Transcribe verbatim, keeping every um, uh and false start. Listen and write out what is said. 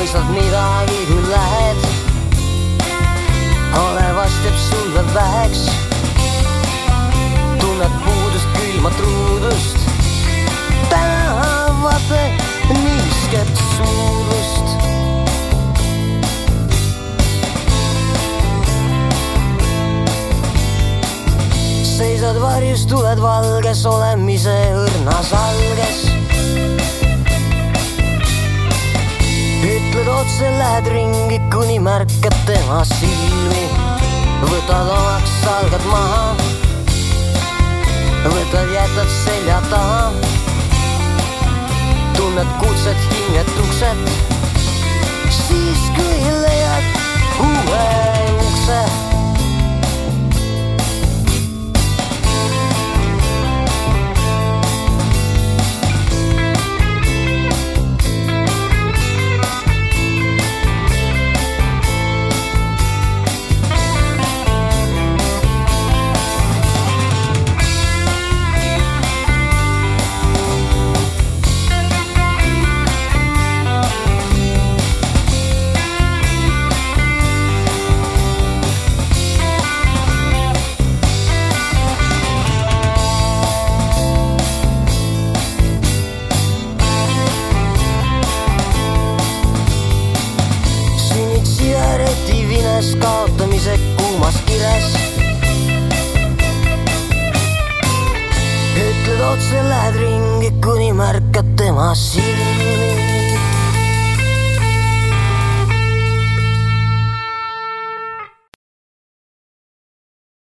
mõistad midagi, kui lähed. Ole vast jääb sul veel väheks. Tunned puudust, külma truudust. Tänavate niisket suurust. Seisad varjus, tuled valges, olemise õrnas alges. Ütled otse, lähed ringi, kuni märkad tema silmi. Võtad omaks, salgad maha. Võtad, jätad selja taha. Tunned kutset, hinged ukset. Siis kui leiad uue ukse. Kaotamise kuumas kires. Ütled otse, lähed ringi, kuni märkad tema silmi.